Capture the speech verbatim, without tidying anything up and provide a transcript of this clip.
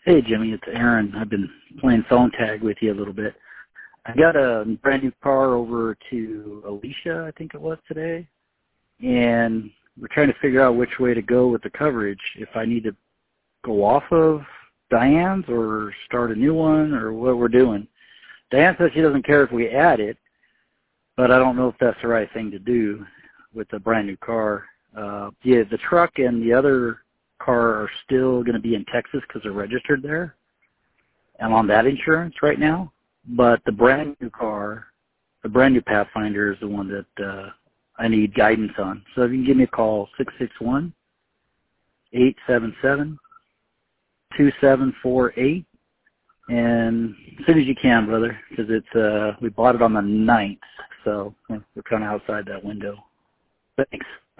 Hey, Jimmy, it's Aaron. I've been playing phone tag with you a little bit. I got a brand new car over to Alicia, I think it was today, and we're trying to figure out which way to go with the coverage, if I need to go off of Diane's or start a new one or what we're doing. Diane says she doesn't care if we add it, but I don't know if that's the right thing to do with a brand new car. Uh, yeah, the truck and the other car are still going to be in Texas because they're registered there. I'm on that insurance right now, but the brand new car, the brand new Pathfinder is the one that uh, I need guidance on. So if you can give me a call, six six one, eight seven seven, two seven four eight, and as soon as you can, brother, because it's uh, we bought it on the ninth, so we're kind of outside that window. Thanks.